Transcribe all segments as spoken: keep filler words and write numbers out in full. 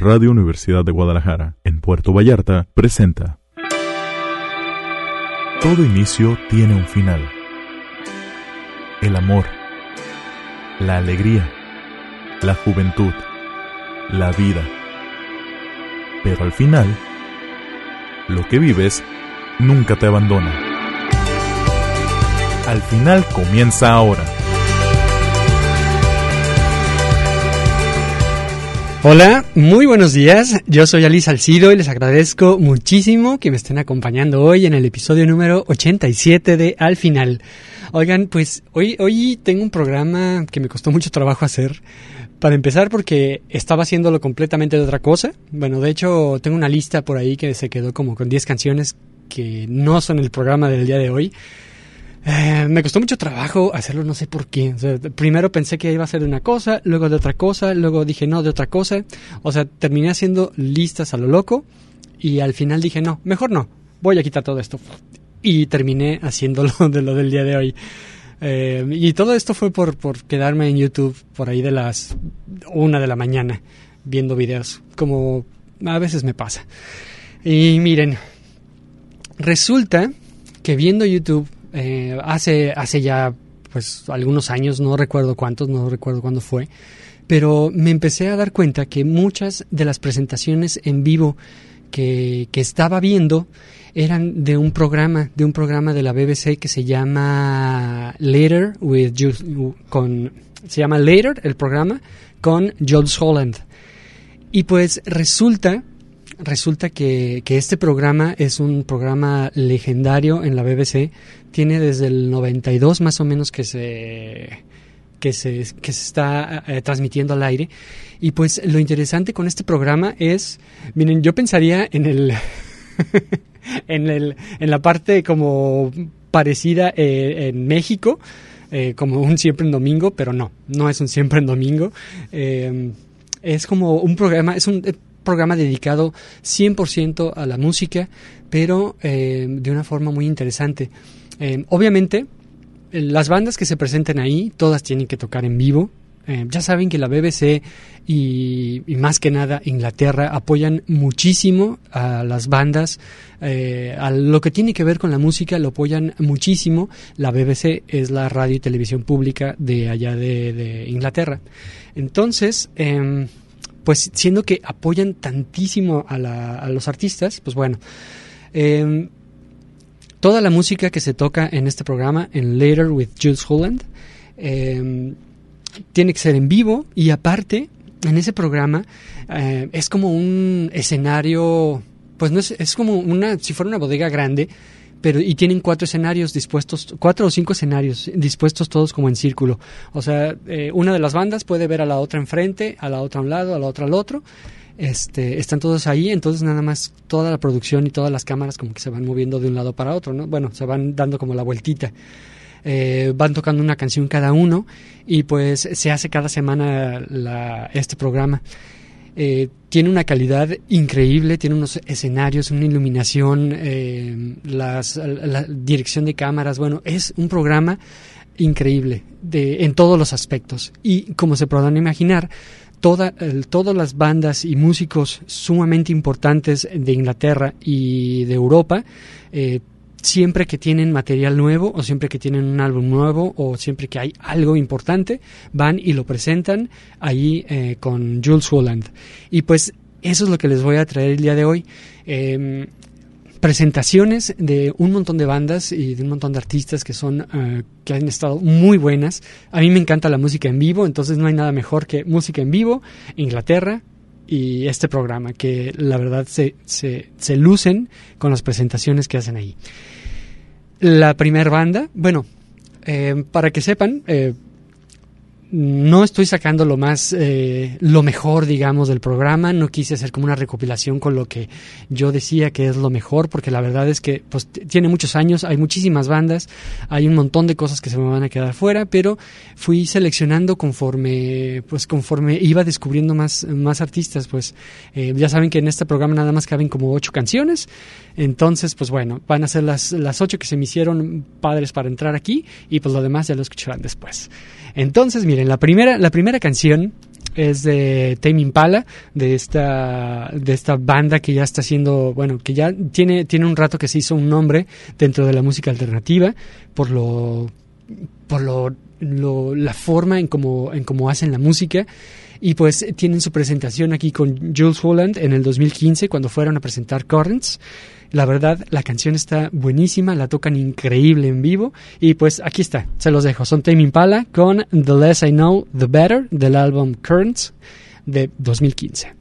Radio Universidad de Guadalajara, en Puerto Vallarta, presenta. Todo inicio tiene un final. El amor, la alegría, la juventud, la vida. Pero al final, lo que vives nunca te abandona. Al final comienza ahora. Hola, muy buenos días, yo soy Ali Salcido y les agradezco muchísimo que me estén acompañando hoy en el episodio número ochenta y siete de Al Final. Oigan, pues hoy, hoy tengo un programa que me costó mucho trabajo hacer, para empezar porque estaba haciéndolo completamente de otra cosa. Bueno, de hecho tengo una lista por ahí que se quedó como con diez canciones que no son el programa del día de hoy. Eh, me costó mucho trabajo hacerlo, no sé por qué. O sea, primero pensé que iba a ser de una cosa, luego de otra cosa, luego dije no, de otra cosa. O sea, terminé haciendo listas a lo loco y al final dije no, mejor no, voy a quitar todo esto. Y terminé haciéndolo de lo del día de hoy. Eh, y todo esto fue por, por quedarme en YouTube por ahí de las una de la mañana viendo videos, como a veces me pasa. Y miren, resulta que viendo YouTube Eh, hace hace ya pues algunos años, no recuerdo cuántos, no recuerdo cuándo fue, pero me empecé a dar cuenta que muchas de las presentaciones en vivo que, que estaba viendo eran de un programa, de un programa de la B B C que se llama Later with Jules, con se llama Later el programa con Jools Holland. Y pues resulta Resulta que, que este programa es un programa legendario en la B B C. Tiene desde el noventa y dos más o menos que se que se, que se está eh, transmitiendo al aire. Y pues lo interesante con este programa es, miren, yo pensaría en el en el en la parte como parecida eh, en México, eh, como un Siempre en Domingo, pero no, no es un Siempre en Domingo. Eh, es como un programa, es un programa dedicado cien por ciento a la música, pero eh, de una forma muy interesante. Eh, obviamente, las bandas que se presenten ahí, todas tienen que tocar en vivo. Eh, ya saben que la B B C y, y más que nada Inglaterra apoyan muchísimo a las bandas, eh, a lo que tiene que ver con la música lo apoyan muchísimo. La B B C es la radio y televisión pública de allá de, de Inglaterra. Entonces, eh, pues siendo que apoyan tantísimo a, la, a los artistas, pues bueno, eh, toda la música que se toca en este programa, en Later with Jools Holland, eh, tiene que ser en vivo y aparte, en ese programa, eh, es como un escenario, pues no es, es como una, si fuera una bodega grande, pero y tienen cuatro escenarios dispuestos, cuatro o cinco escenarios dispuestos todos como en círculo. O sea, eh, una de las bandas puede ver a la otra enfrente, a la otra a un lado, a la otra al otro. Este, están todos ahí, entonces nada más toda la producción y todas las cámaras como que se van moviendo de un lado para otro, ¿no? Bueno, se van dando como la vueltita. Eh, van tocando una canción cada uno y pues se hace cada semana la, este programa. Eh, tiene una calidad increíble, tiene unos escenarios, una iluminación, eh, las, la, la dirección de cámaras, bueno, es un programa increíble de, en todos los aspectos y como se podrán imaginar, toda, el, todas las bandas y músicos sumamente importantes de Inglaterra y de Europa, eh, siempre que tienen material nuevo o siempre que tienen un álbum nuevo o siempre que hay algo importante, van y lo presentan ahí eh, con Jools Holland. Y pues eso es lo que les voy a traer el día de hoy. Eh, presentaciones de un montón de bandas y de un montón de artistas que son uh, que han estado muy buenas. A mí me encanta la música en vivo, entonces no hay nada mejor que música en vivo, Inglaterra y este programa, que la verdad se, se, se lucen con las presentaciones que hacen ahí. La primer banda, bueno, eh, para que sepan, eh, no estoy sacando lo más, eh, lo mejor, digamos, del programa. No quise hacer como una recopilación con lo que yo decía que es lo mejor, porque la verdad es que pues t- tiene muchos años, hay muchísimas bandas, hay un montón de cosas que se me van a quedar fuera, pero fui seleccionando conforme, pues conforme iba descubriendo más, más artistas. Pues eh, ya saben que en este programa nada más caben como ocho canciones, entonces pues bueno, van a ser las, las ocho que se me hicieron padres para entrar aquí y pues lo demás ya lo escucharán después. Entonces, miren, la primera, la primera canción es de Tame Impala, de esta de esta banda que ya está haciendo, bueno, que ya tiene tiene un rato que se hizo un nombre dentro de la música alternativa por lo por lo, lo la forma en cómo en cómo hacen la música. Y pues tienen su presentación aquí con Jools Holland en el dos mil quince cuando fueron a presentar Currents. La verdad, la canción está buenísima, la tocan increíble en vivo. Y pues aquí está, se los dejo. Son Tame Impala con The Less I Know, The Better, del álbum Currents de dos mil quince.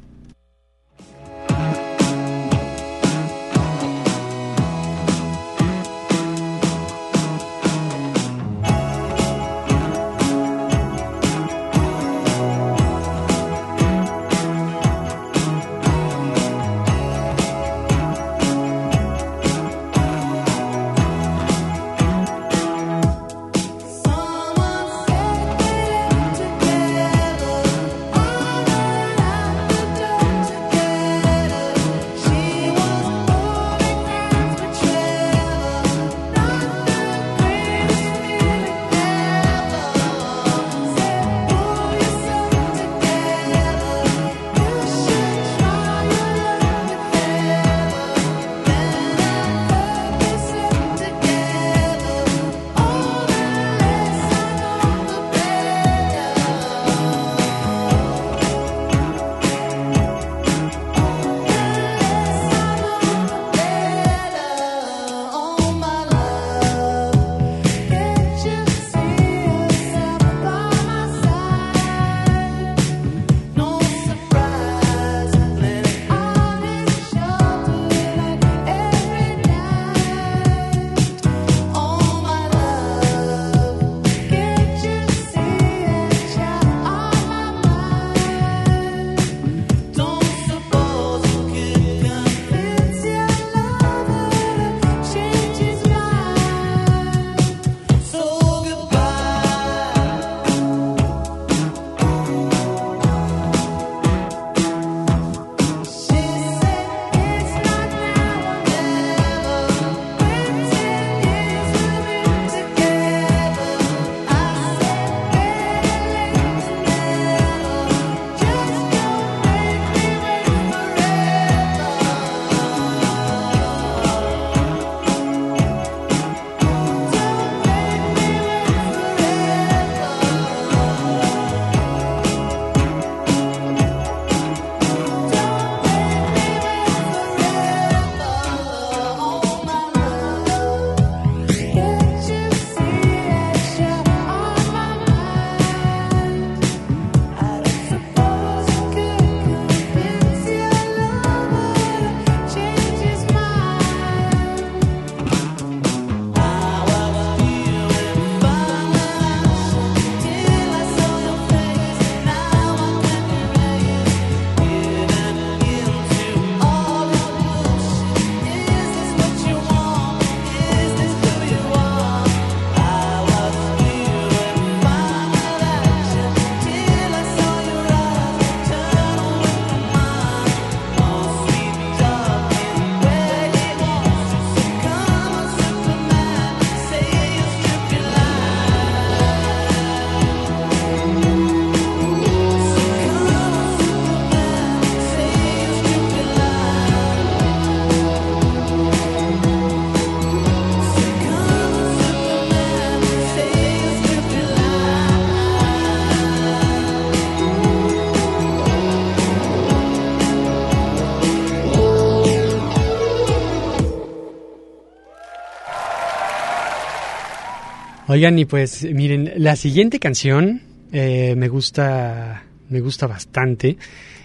Oigan, y pues miren, la siguiente canción eh, me gusta me gusta bastante.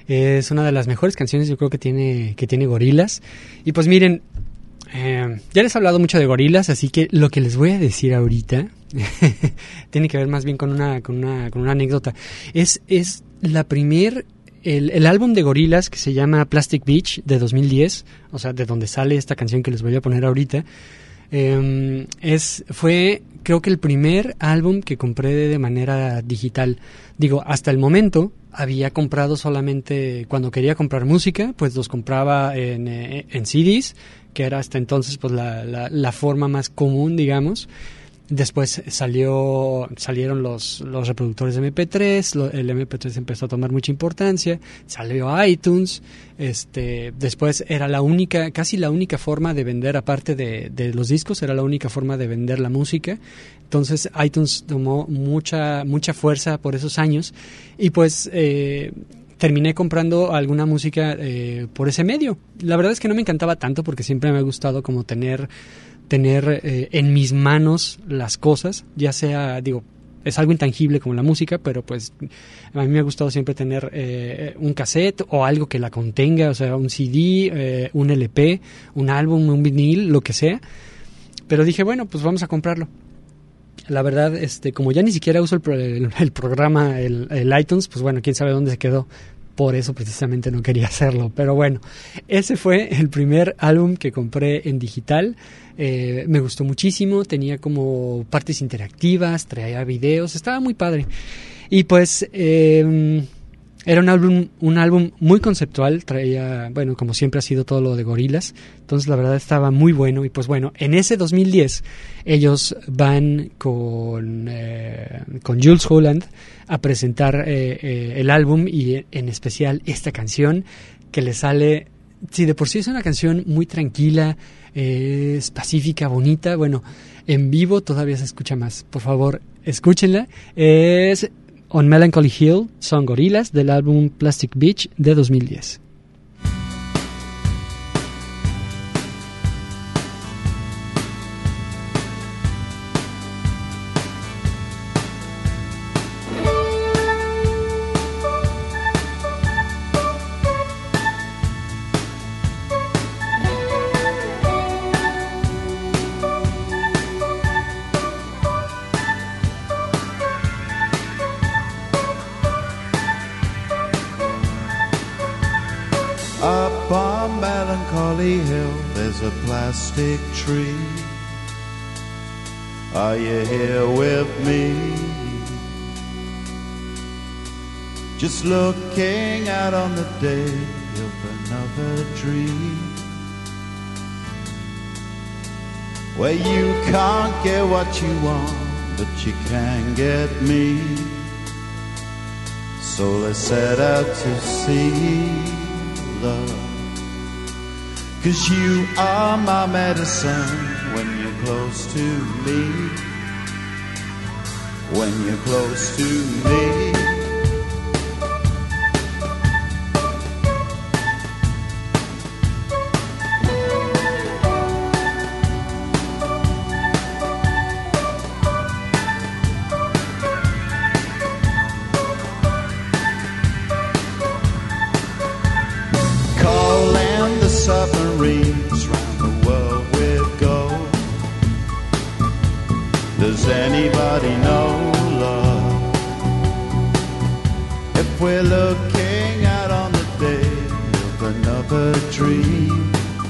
Es una de las mejores canciones, yo creo, que tiene que tiene Gorillaz. Y pues miren, eh, ya les he hablado mucho de Gorillaz, así que lo que les voy a decir ahorita tiene que ver más bien con una con una con una anécdota. Es es la primer el, el álbum de Gorillaz, que se llama Plastic Beach, de dos mil diez, o sea, de donde sale esta canción que les voy a poner ahorita. Eh, es fue creo que el primer álbum que compré de, de manera digital. Digo, hasta el momento había comprado solamente cuando quería comprar música, pues los compraba en, en C Ds, que era hasta entonces pues la, la, la forma más común, digamos. Después salió, salieron los, los reproductores de eme pe tres, lo, el eme pe tres empezó a tomar mucha importancia, salió iTunes, este, después era la única, casi la única forma de vender, aparte de, de los discos, era la única forma de vender la música. Entonces iTunes tomó mucha, mucha fuerza por esos años y pues eh, terminé comprando alguna música eh, por ese medio. La verdad es que no me encantaba tanto porque siempre me ha gustado como tener... tener eh, en mis manos las cosas, ya sea, digo, es algo intangible como la música, pero pues a mí me ha gustado siempre tener eh, un cassette o algo que la contenga, o sea, un ce de, eh, un ele pe, un álbum, un vinil, lo que sea. Pero dije, bueno, pues vamos a comprarlo. La verdad, este, como ya ni siquiera uso el, el, el programa, el, el iTunes, pues bueno, quién sabe dónde se quedó. Por eso precisamente no quería hacerlo. Pero bueno, ese fue el primer álbum que compré en digital. Eh, me gustó muchísimo, tenía como partes interactivas, traía videos, estaba muy padre. Y pues eh, era un álbum, un álbum muy conceptual, traía, bueno, como siempre ha sido todo lo de Gorillaz. Entonces la verdad estaba muy bueno. Y pues bueno, en ese dos mil diez ellos van con, eh, con Jools Holland a presentar eh, eh, el álbum y en especial esta canción que le sale, si de por sí es una canción muy tranquila, eh, es pacífica, bonita, bueno, en vivo todavía se escucha más. Por favor, escúchenla. Es On Melancholy Hill, son Gorillaz del álbum Plastic Beach de dos mil diez. Up on Melancholy Hill, there's a plastic tree. Are you here with me? Just looking out on the day of another dream, where you can't get what you want, but you can get me. So let's set out to see love, 'cause you are my medicine when you're close to me, when you're close to me. Submarines round the world we'll go. Does anybody know love? If we're looking out on the day of another dream,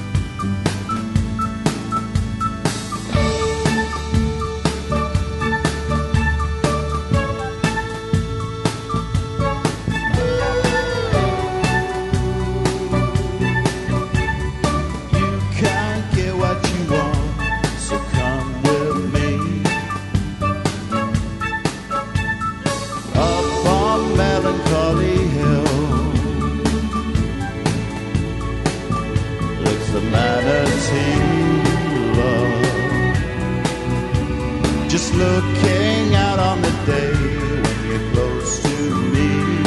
just looking out on the day when you're close to me,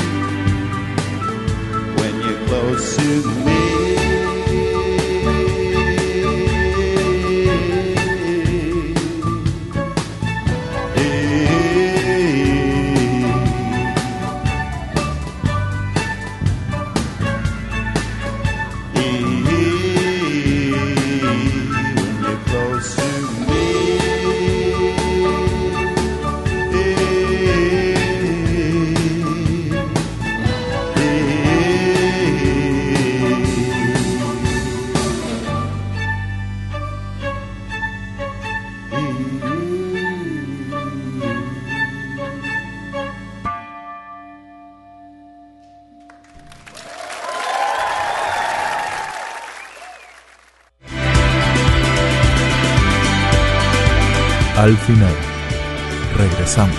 when you're close to me. Al final, regresamos.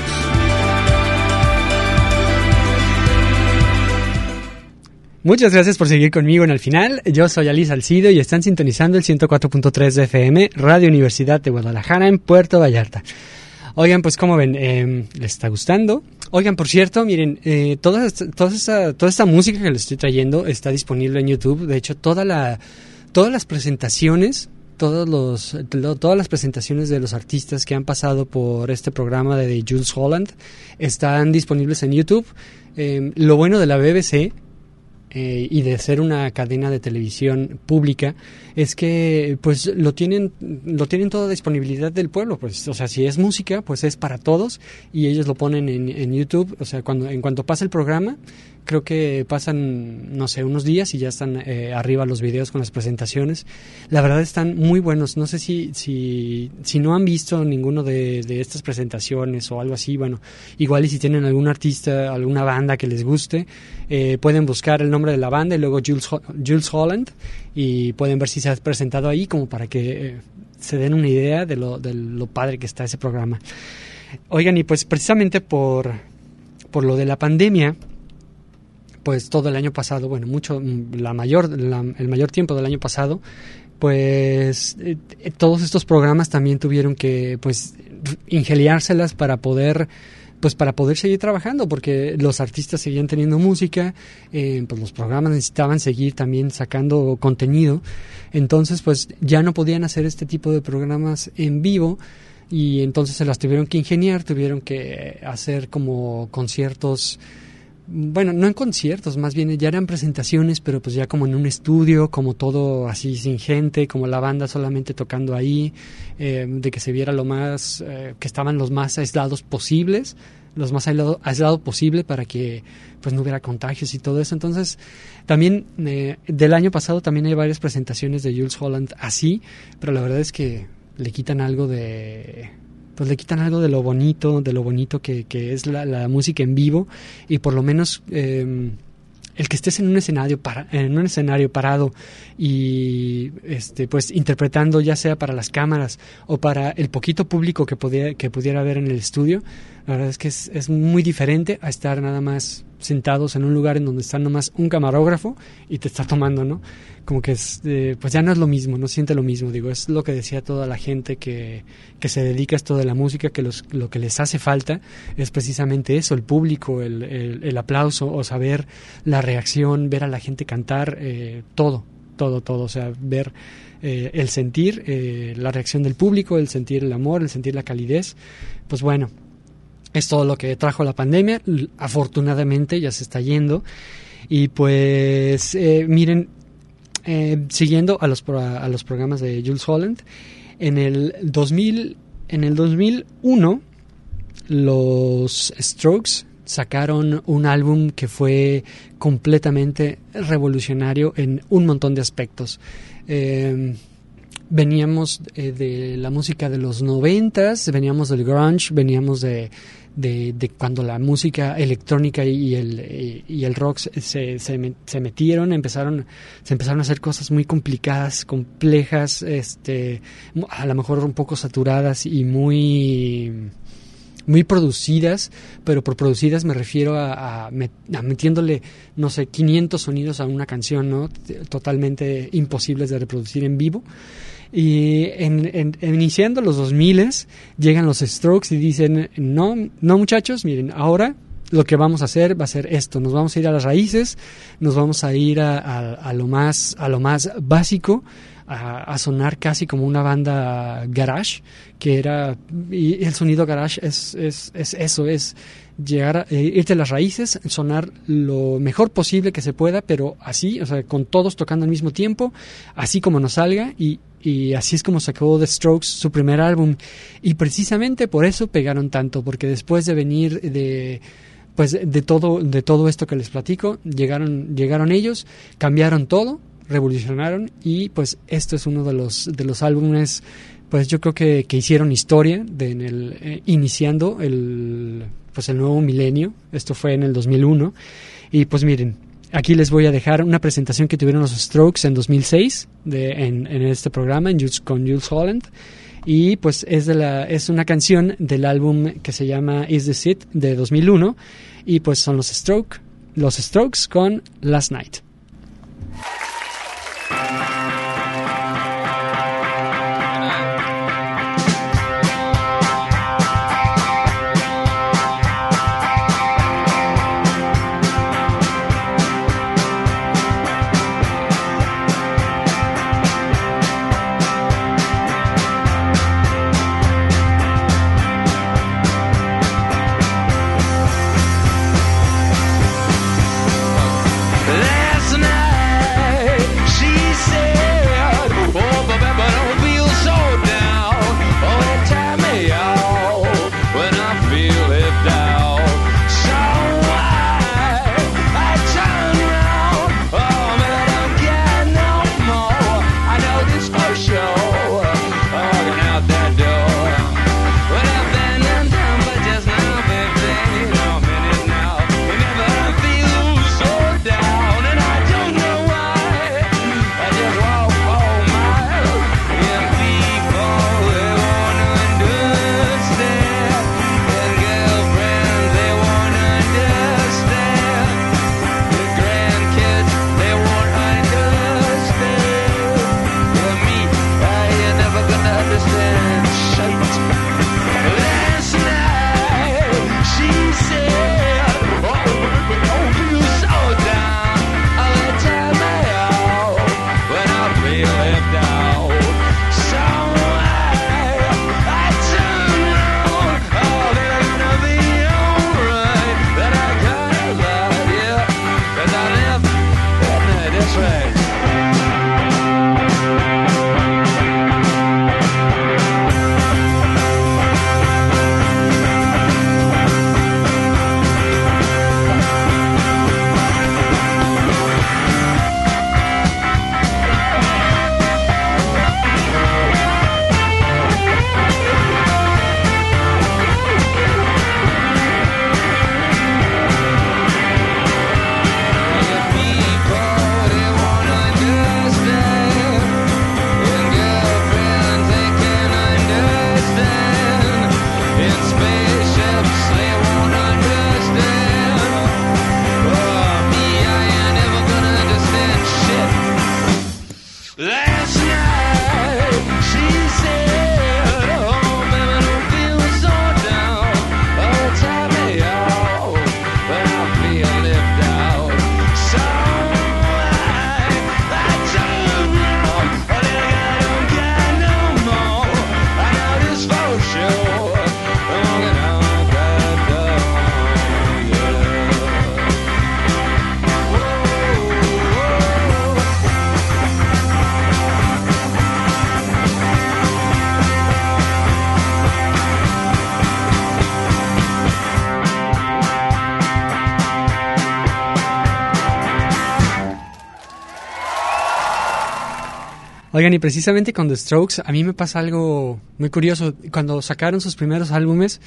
Muchas gracias por seguir conmigo en Al Final. Yo soy Ali Salcido y están sintonizando el ciento cuatro punto tres de F M, Radio Universidad de Guadalajara en Puerto Vallarta. Oigan, pues como ven, eh, ¿les está gustando? Oigan, por cierto, miren, eh, toda, toda, esta, toda esta música que les estoy trayendo está disponible en YouTube. De hecho, toda la, todas las presentaciones, todos los, todas las presentaciones de los artistas que han pasado por este programa de, de Jools Holland están disponibles en YouTube. Eh, lo bueno de la B B C Eh, y de ser una cadena de televisión pública es que pues lo tienen lo tienen toda disponibilidad del pueblo, pues, o sea, si es música pues es para todos y ellos lo ponen en, en YouTube, o sea, cuando en cuanto pasa el programa, creo que pasan, no sé, unos días y ya están eh, arriba los videos con las presentaciones. La verdad están muy buenos. No sé si si, si no han visto ninguno de, de estas presentaciones o algo así, bueno, igual y si tienen algún artista, alguna banda que les guste, eh, pueden buscar el nombre de la banda y luego Jools, Jools Holland y pueden ver si se ha presentado ahí como para que eh, se den una idea de lo, de lo padre que está ese programa. Oigan, y pues precisamente por, por lo de la pandemia, pues todo el año pasado, bueno, mucho, la mayor, la, el mayor tiempo del año pasado, pues eh, todos estos programas también tuvieron que, pues, ingeniárselas para poder, pues, para poder seguir trabajando, porque los artistas seguían teniendo música, eh, pues los programas necesitaban seguir también sacando contenido, entonces, pues, ya no podían hacer este tipo de programas en vivo. Y entonces se las tuvieron que ingeniar, tuvieron que hacer como conciertos. Bueno, no en conciertos, más bien ya eran presentaciones, pero pues ya como en un estudio, como todo así sin gente, como la banda solamente tocando ahí, eh, de que se viera lo más, eh, que estaban los más aislados posibles, los más aislado, aislado posible para que pues no hubiera contagios y todo eso. Entonces, también eh, del año pasado también hay varias presentaciones de Jools Holland así, pero la verdad es que le quitan algo de... pues le quitan algo de lo bonito, de lo bonito que, que es la, la música en vivo, y por lo menos eh, el que estés en un escenario para, en un escenario parado y este pues interpretando, ya sea para las cámaras o para el poquito público que pudiera, que pudiera haber en el estudio, la verdad es que es, es muy diferente a estar nada más sentados en un lugar en donde está nomás un camarógrafo y te está tomando, ¿no? Como que es, eh, pues ya no es lo mismo, no siente lo mismo, digo, es lo que decía toda la gente que, que se dedica a esto de la música, que los, lo que les hace falta es precisamente eso, el público, el, el, el aplauso, o saber la reacción, ver a la gente cantar, eh, todo, todo, todo, o sea, ver eh, el sentir, eh, la reacción del público, el sentir el amor, el sentir la calidez, pues bueno, es todo lo que trajo la pandemia. Afortunadamente ya se está yendo. Y pues eh, miren, eh, siguiendo a los a los programas de Jools Holland, en el dos mil en el dos mil uno los Strokes sacaron un álbum que fue completamente revolucionario en un montón de aspectos. Eh, veníamos eh, de la música de los noventas, veníamos del grunge, veníamos de, de, de cuando la música electrónica y el, y el rock se, se, se metieron, empezaron, se empezaron a hacer cosas muy complicadas, complejas, este, a lo mejor un poco saturadas y muy... muy producidas, pero por producidas me refiero a, a, met, a metiéndole, no sé, quinientos sonidos a una canción, ¿no? Totalmente imposibles de reproducir en vivo. Y en, en, en iniciando los dos miles, llegan los Strokes y dicen, no, no muchachos, miren, ahora lo que vamos a hacer va a ser esto, nos vamos a ir a las raíces, nos vamos a ir a, a, a lo más, a lo más básico, A, a sonar casi como una banda garage, que era, y el sonido garage es, es, es eso, es llegar a eh, irte a las raíces, sonar lo mejor posible que se pueda, pero así, o sea, con todos tocando al mismo tiempo, así como nos salga, y, y así es como sacó The Strokes su primer álbum, y precisamente por eso pegaron tanto, porque después de venir de pues de todo, de todo esto que les platico, llegaron, llegaron ellos, cambiaron todo, revolucionaron, y pues esto es uno de los de los álbumes, pues yo creo que, que hicieron historia de en el eh, iniciando el pues el nuevo milenio. Esto fue en el dos mil uno, y pues miren, aquí les voy a dejar una presentación que tuvieron los Strokes en dos mil seis de en, en este programa en Jools, con Jools Holland, y pues es de la es una canción del álbum que se llama Is This It de dos mil uno, y pues son los Strokes, los Strokes con Last Night. Oigan, y precisamente con The Strokes a mí me pasa algo muy curioso. Cuando sacaron sus primeros álbumes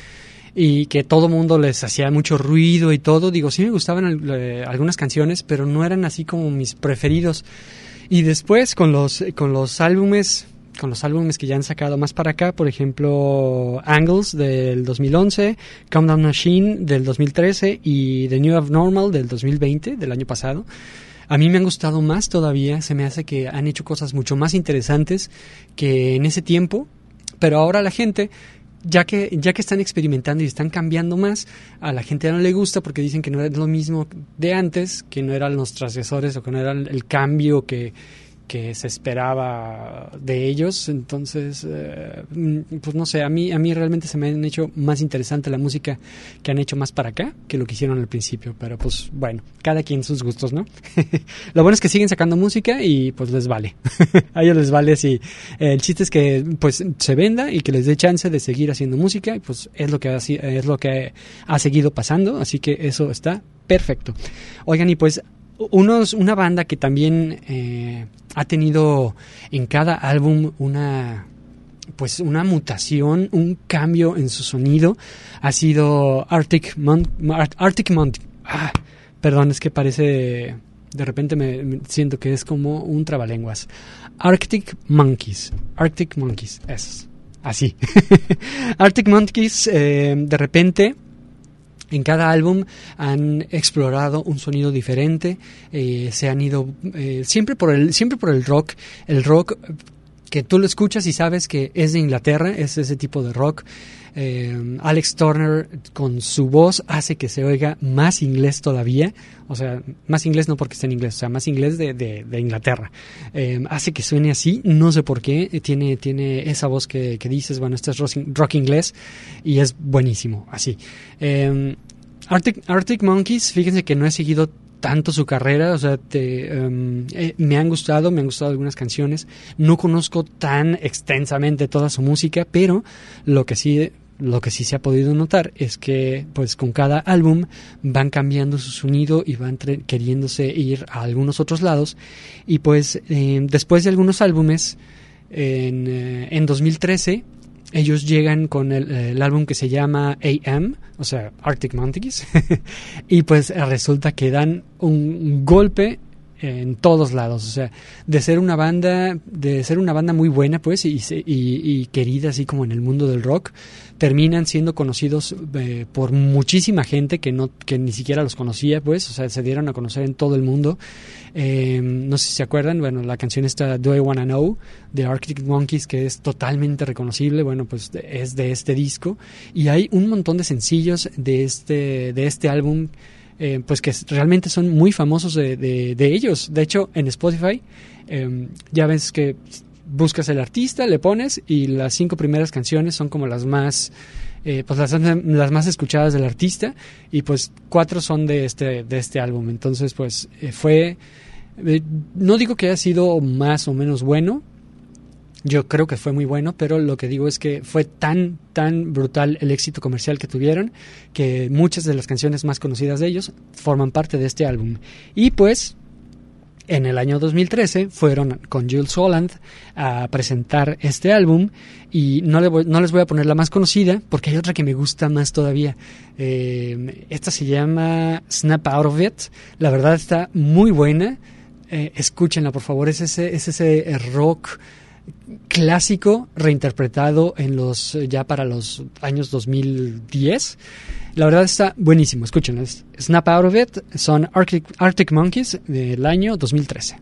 y que todo mundo les hacía mucho ruido y todo, digo, sí me gustaban eh, algunas canciones, pero no eran así como mis preferidos. Y después con los con los álbumes con los álbumes que ya han sacado más para acá, por ejemplo, Angles del dos mil once, Countdown Machine del dos mil trece y The New Abnormal del dos mil veinte, del año pasado, a mí me han gustado más todavía. Se me hace que han hecho cosas mucho más interesantes que en ese tiempo, pero ahora la gente, ya que ya que están experimentando y están cambiando más, a la gente ya no le gusta porque dicen que no es lo mismo de antes, que no eran los transgresores o que no era el cambio que, que se esperaba de ellos. Entonces, eh, pues no sé, a mí, a mí realmente se me han hecho más interesante la música que han hecho más para acá que lo que hicieron al principio, pero pues bueno, cada quien sus gustos, ¿no? Lo bueno es que siguen sacando música y pues les vale. A ellos les vale, sí. El chiste es que pues se venda y que les dé chance de seguir haciendo música, y pues es lo que ha, es lo que ha seguido pasando, así que eso está perfecto. Oigan, y pues unos, una banda que también eh, ha tenido en cada álbum una pues una mutación, un cambio en su sonido, ha sido Arctic Mon- Arctic Monkeys. Ah, perdón, es que parece, de repente me, me siento que es como un trabalenguas. Arctic Monkeys, Arctic Monkeys, esos. así. Arctic Monkeys, eh, de repente, en cada álbum han explorado un sonido diferente, eh, se han ido eh, siempre por el siempre por el rock, el rock que tú lo escuchas y sabes que es de Inglaterra, es ese tipo de rock. Eh, Alex Turner con su voz hace que se oiga más inglés todavía, o sea, más inglés no porque esté en inglés, o sea, más inglés de, de, de Inglaterra. Eh, hace que suene así, no sé por qué, tiene, tiene esa voz que, que dices, bueno, este es rock, rock inglés y es buenísimo, así. Eh, Arctic, Arctic Monkeys, fíjense que no he seguido tanto su carrera, o sea, te, um, eh, me han gustado, me han gustado algunas canciones, no conozco tan extensamente toda su música, pero lo que sí, lo que sí se ha podido notar es que, pues, con cada álbum van cambiando su sonido y van tre- queriéndose ir a algunos otros lados, y pues, eh, después de algunos álbumes, en, eh, en dos mil trece, ellos llegan con el, el álbum que se llama A M, o sea, Arctic Monkeys, y pues resulta que dan un golpe en todos lados, o sea, de ser una banda, de ser una banda muy buena, pues, y, y, y querida así como en el mundo del rock, terminan siendo conocidos eh, por muchísima gente que no, que ni siquiera los conocía, pues, o sea, se dieron a conocer en todo el mundo. Eh, no sé si se acuerdan, bueno, la canción esta Do I Wanna Know de Arctic Monkeys, que es totalmente reconocible, bueno, pues es de este disco, y hay un montón de sencillos de este, de este álbum, eh, pues que realmente son muy famosos de, de, de ellos. De hecho, en Spotify, eh, ya ves que buscas el artista, le pones, y las cinco primeras canciones son como las más eh, pues las, las más escuchadas del artista, y pues cuatro son de este de este álbum. Entonces, pues eh, fue eh, no digo que haya sido más o menos bueno, yo creo que fue muy bueno, pero lo que digo es que fue tan tan brutal el éxito comercial que tuvieron, que muchas de las canciones más conocidas de ellos forman parte de este álbum. Y pues en el año dos mil trece fueron con Jools Holland a presentar este álbum, y no, le voy, no les voy a poner la más conocida porque hay otra que me gusta más todavía. Eh, esta se llama Snap Out of It. La verdad está muy buena. Eh, escúchenla, por favor. Es ese, es ese rock clásico reinterpretado en los ya para los años dos mil diez. La verdad está buenísimo, escúchenlo. Snap Out of It son Arctic, Arctic Monkeys del año dos mil trece.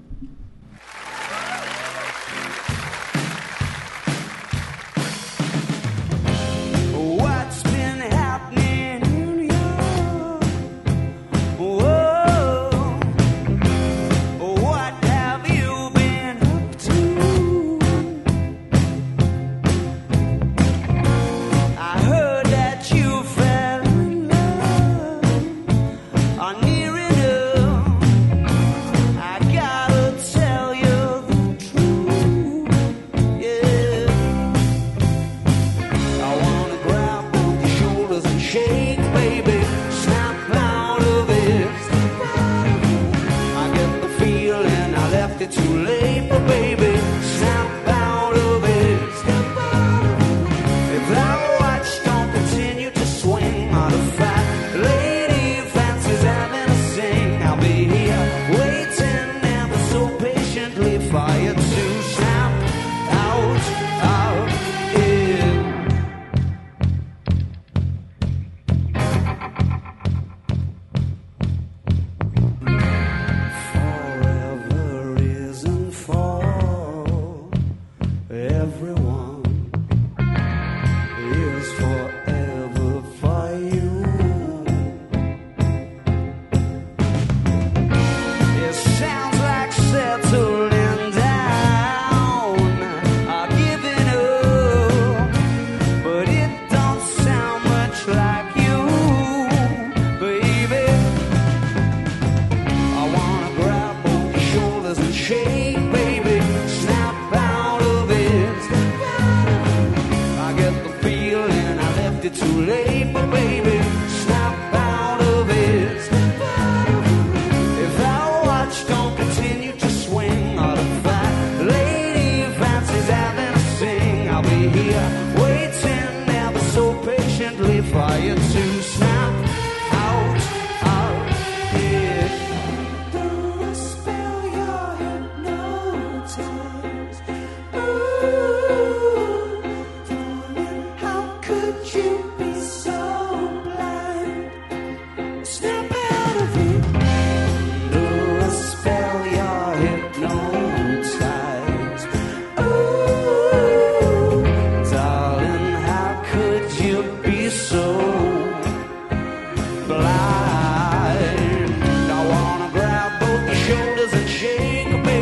Sounds like settling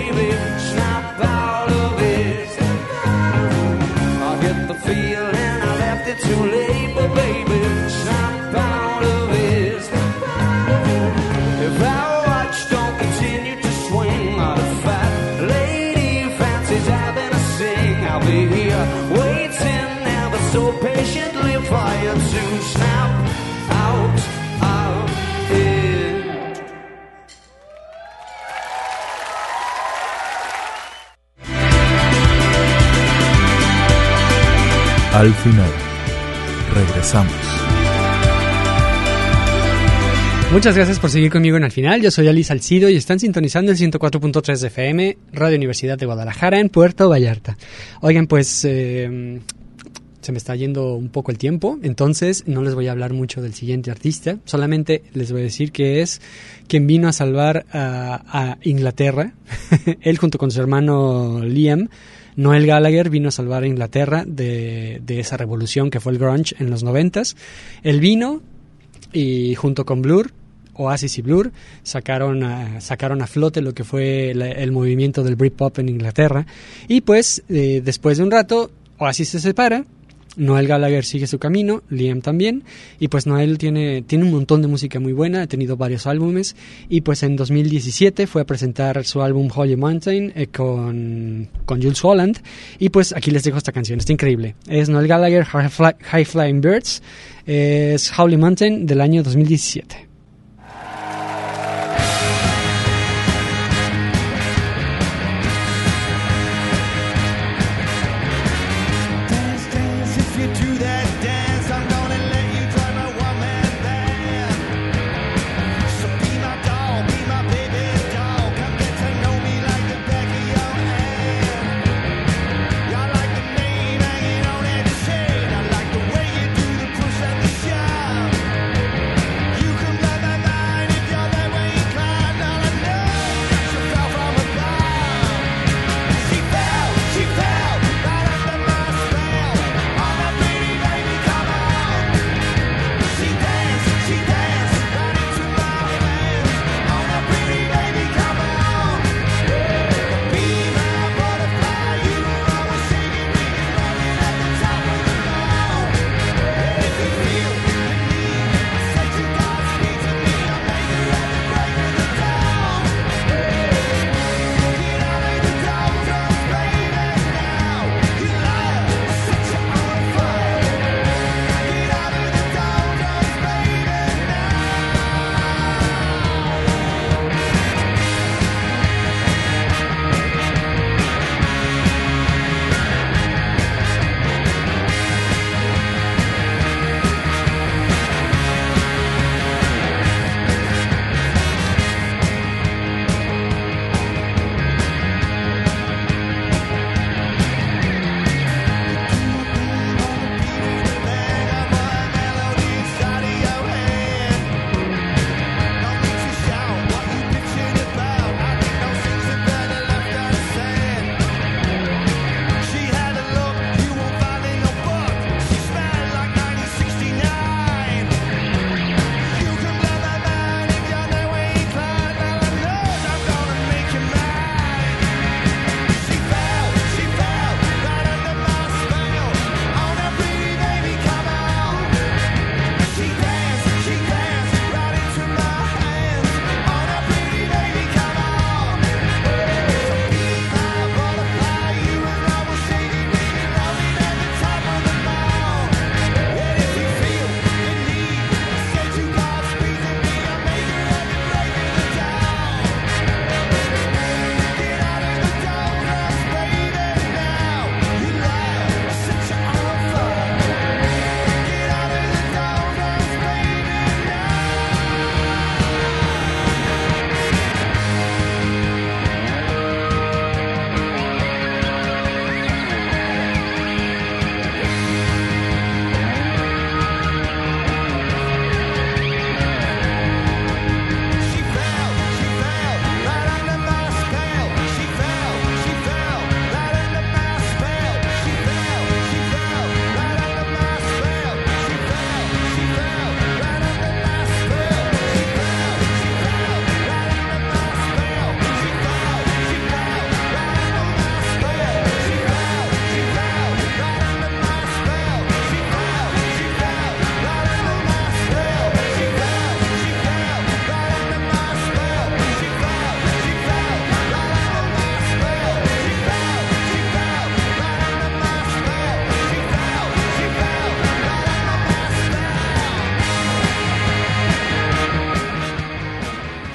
baby, snap out of it. I hit the field and I left it too late, but baby, snap out of it. If our watch don't continue to swing, or the fat lady fancies having a sing, I'll be here waiting ever so patiently for you to snap out of it. Al final, regresamos. Muchas gracias por seguir conmigo en Al Final. Yo soy Ali Salcido y están sintonizando el ciento cuatro punto tres de F M, Radio Universidad de Guadalajara, en Puerto Vallarta. Oigan, pues eh, se me está yendo un poco el tiempo, entonces no les voy a hablar mucho del siguiente artista. Solamente les voy a decir que es quien vino a salvar a, a Inglaterra. Él junto con su hermano Liam, Noel Gallagher, vino a salvar a Inglaterra de, de esa revolución que fue el grunge en los noventas. Él vino y junto con Blur, Oasis y Blur, sacaron a, sacaron a flote lo que fue la, el movimiento del Britpop en Inglaterra. Y pues, eh, después de un rato, Oasis se separa, Noel Gallagher sigue su camino, Liam también, y pues Noel tiene, tiene un montón de música muy buena, ha tenido varios álbumes, y pues en dos mil diecisiete fue a presentar su álbum Holy Mountain eh, con, con Jools Holland, y pues aquí les dejo esta canción, está increíble. Es Noel Gallagher, High, Fly, High Flying Birds, es Holy Mountain del año dos mil diecisiete. You can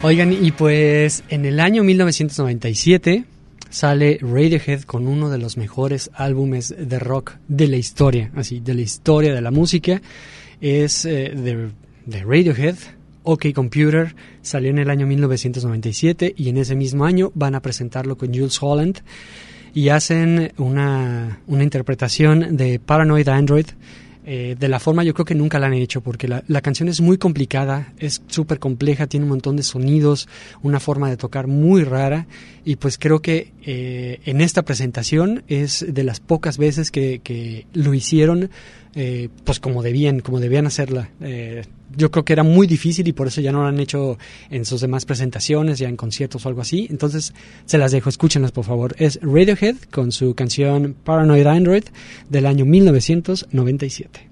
Oigan, y pues en el año mil novecientos noventa y siete sale Radiohead con uno de los mejores álbumes de rock de la historia, así, de la historia de la música. Es eh, de, de Radiohead, OK Computer, salió en el año mil novecientos noventa y siete y en ese mismo año van a presentarlo con Jools Holland y hacen una, una interpretación de Paranoid Android. Eh, de la forma yo creo que nunca la han hecho, porque la, la canción es muy complicada, es súper compleja, tiene un montón de sonidos, una forma de tocar muy rara, y pues creo que eh, en esta presentación es de las pocas veces que, que lo hicieron eh, pues como debían, como debían hacerla. Eh, yo creo que era muy difícil y por eso ya no lo han hecho en sus demás presentaciones, ya en conciertos o algo así. Entonces se las dejo, escúchenlas por favor. Es Radiohead con su canción Paranoid Android del año mil novecientos noventa y siete.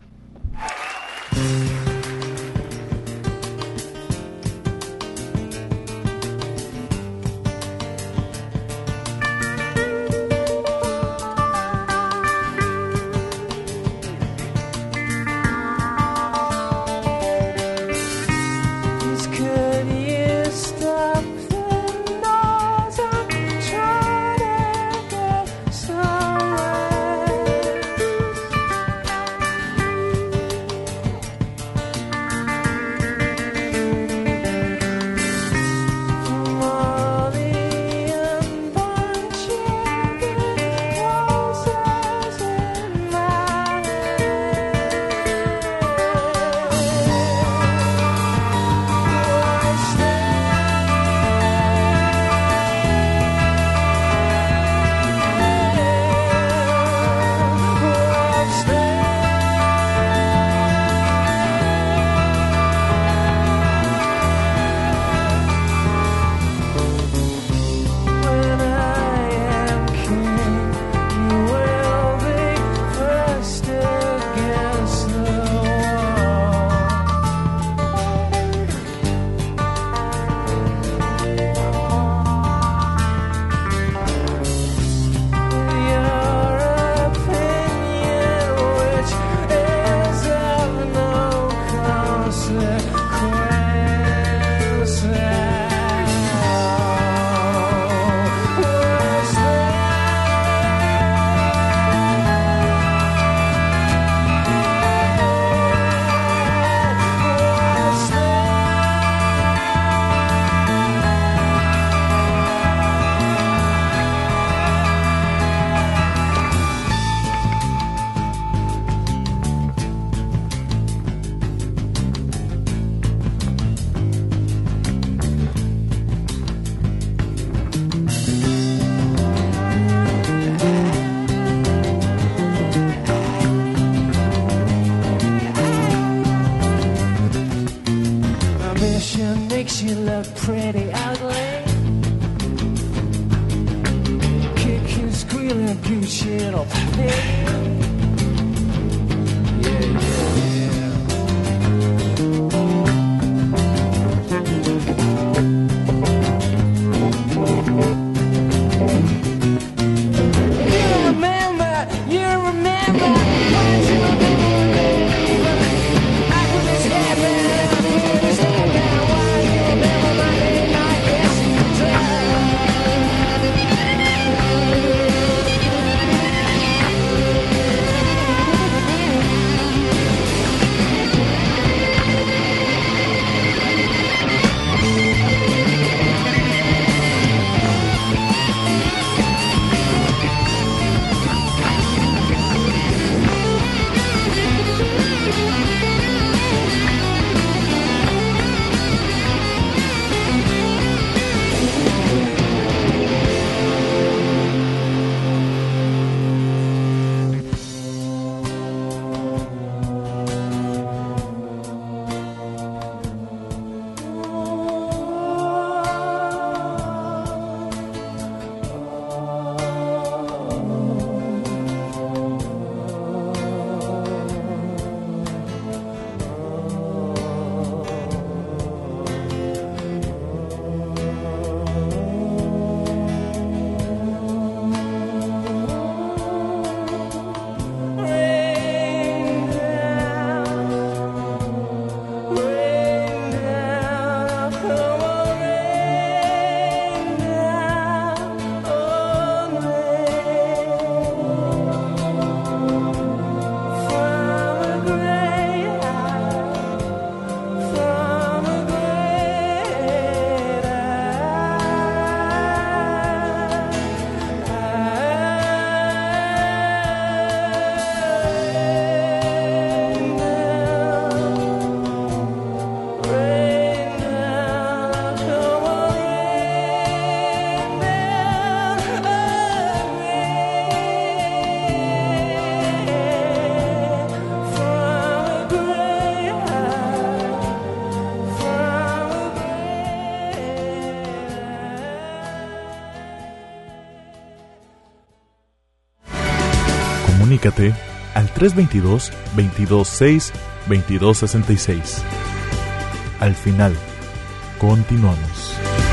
Comunícate al tres dos dos, veintidós seis, veintidós sesenta y seis. Al final, continuamos.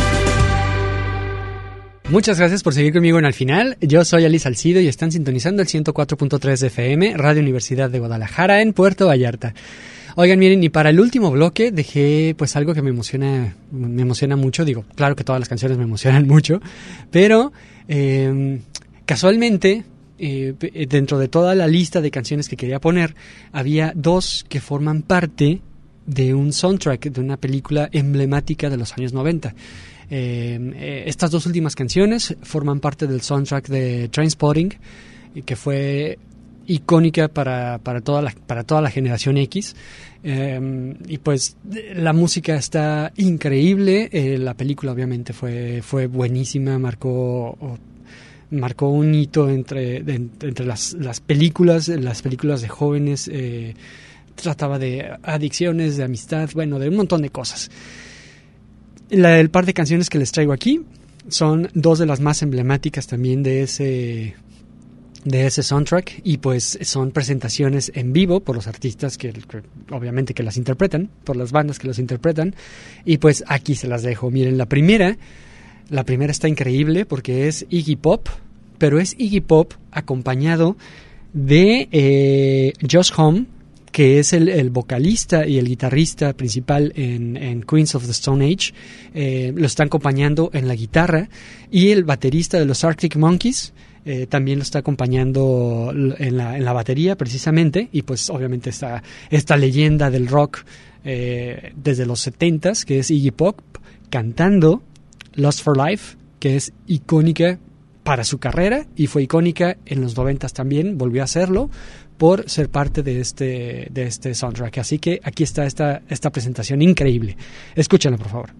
Muchas gracias por seguir conmigo en Al Final. Yo soy Ali Salcido y están sintonizando el ciento cuatro punto tres de F M, Radio Universidad de Guadalajara, en Puerto Vallarta. Oigan, miren, y para el último bloque dejé pues algo que me emociona, me emociona mucho. Digo, claro que todas las canciones me emocionan mucho, pero eh, casualmente, eh, dentro de toda la lista de canciones que quería poner, había dos que forman parte de un soundtrack de una película emblemática de los años noventa. Eh, eh, estas dos últimas canciones forman parte del soundtrack de Trainspotting, que fue icónica para, para, toda la, para toda la generación X. Eh, y pues la música está increíble. Eh, la película obviamente fue, fue buenísima, marcó... marcó un hito entre, de, entre las, las películas, las películas de jóvenes. Eh, trataba de adicciones, de amistad, bueno, de un montón de cosas. La, el par de canciones que les traigo aquí son dos de las más emblemáticas también de ese, de ese soundtrack, y pues son presentaciones en vivo por los artistas que, que obviamente que las interpretan, por las bandas que los interpretan, y pues aquí se las dejo. Miren, la primera, la primera está increíble porque es Iggy Pop, pero es Iggy Pop acompañado de eh, Josh Homme, que es el, el vocalista y el guitarrista principal en, en Queens of the Stone Age. Eh, lo están acompañando en la guitarra, y el baterista de los Arctic Monkeys eh, también lo está acompañando en la, en la batería precisamente, y pues obviamente está esta leyenda del rock eh, desde los setentas, que es Iggy Pop, cantando Lost for Life, que es icónica para su carrera y fue icónica en los noventas también, volvió a hacerlo por ser parte de este, de este soundtrack. Así que aquí está esta, esta presentación increíble. Escúchenla, por favor.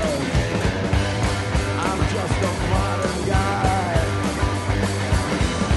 I'm just a modern guy.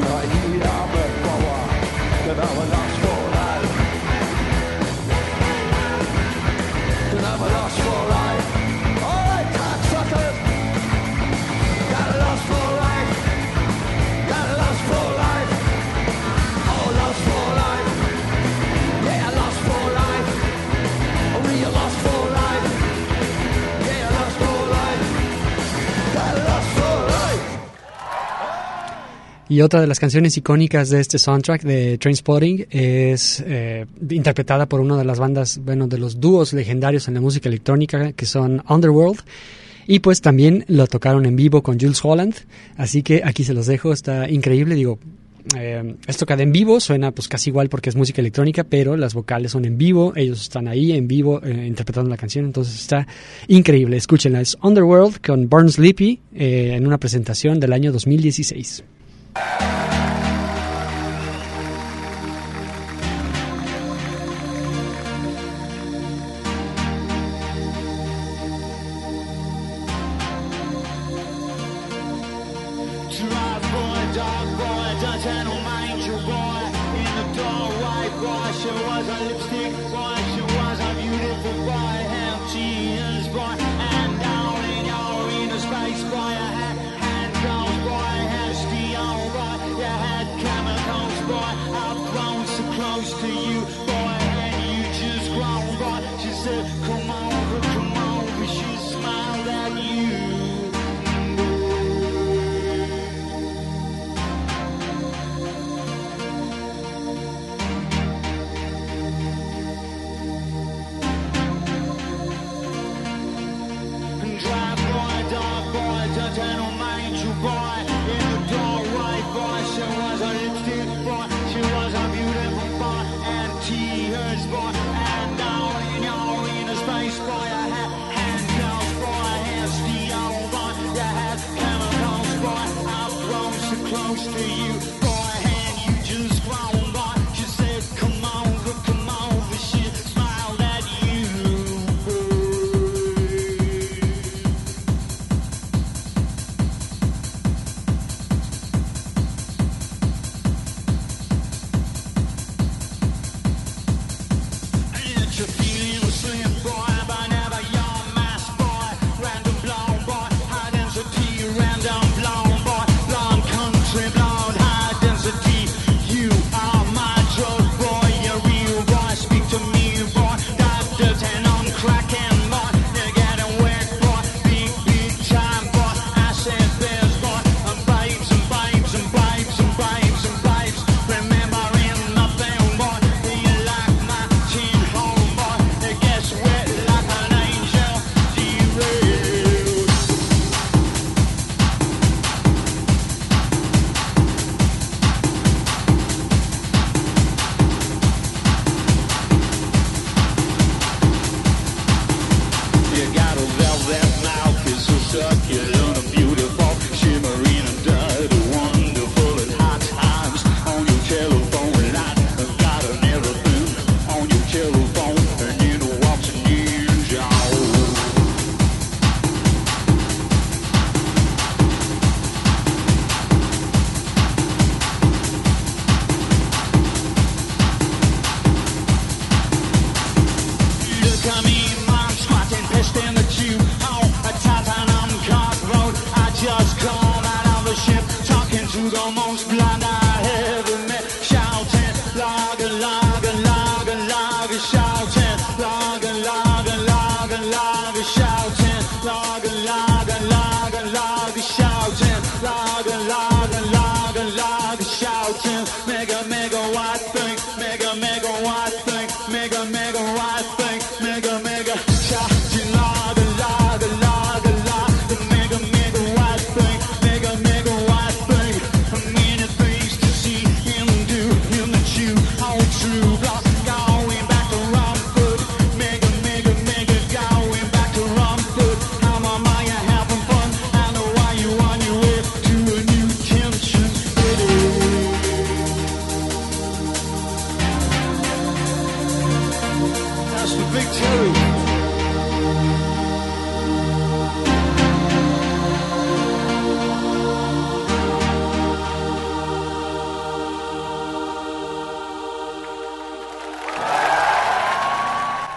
Y otra de las canciones icónicas de este soundtrack de Trainspotting es eh, interpretada por una de las bandas, bueno, de los dúos legendarios en la música electrónica, que son Underworld. Y pues también lo tocaron en vivo con Jools Holland. Así que aquí se los dejo, está increíble. Digo, eh, es tocada en vivo, suena pues casi igual porque es música electrónica, pero las vocales son en vivo, ellos están ahí en vivo eh, interpretando la canción, entonces está increíble. Escúchenla, es Underworld con Burn Sleepy eh, en una presentación del año dos mil dieciséis.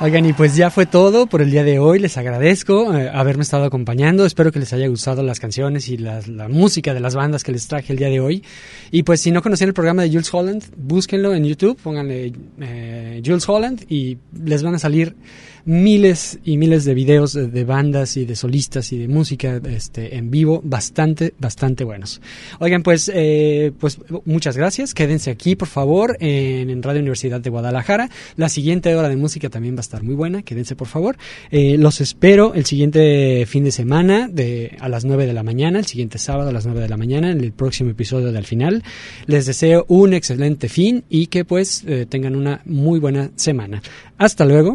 Oigan, y pues ya fue todo por el día de hoy. Les agradezco eh, haberme estado acompañando. Espero que les haya gustado las canciones y las, la música de las bandas que les traje el día de hoy. Y pues si no conocían el programa de Jools Holland, búsquenlo en YouTube, pónganle eh, Jools Holland y les van a salir miles y miles de videos de, de bandas y de solistas y de música este, en vivo, bastante, bastante buenos. Oigan, pues, eh, pues muchas gracias. Quédense aquí, por favor, en, en Radio Universidad de Guadalajara. La siguiente hora de música también va a estar muy buena. Quédense, por favor. Eh, los espero el siguiente fin de semana de, a las nueve de la mañana, el siguiente sábado a las nueve de la mañana, en el próximo episodio de Al Final. Les deseo un excelente fin y que pues eh, tengan una muy buena semana. Hasta luego.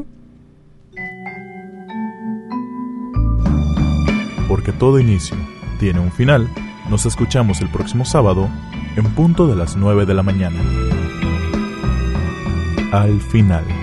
Porque todo inicio tiene un final, nos escuchamos el próximo sábado en punto de las nueve de la mañana. Al Final.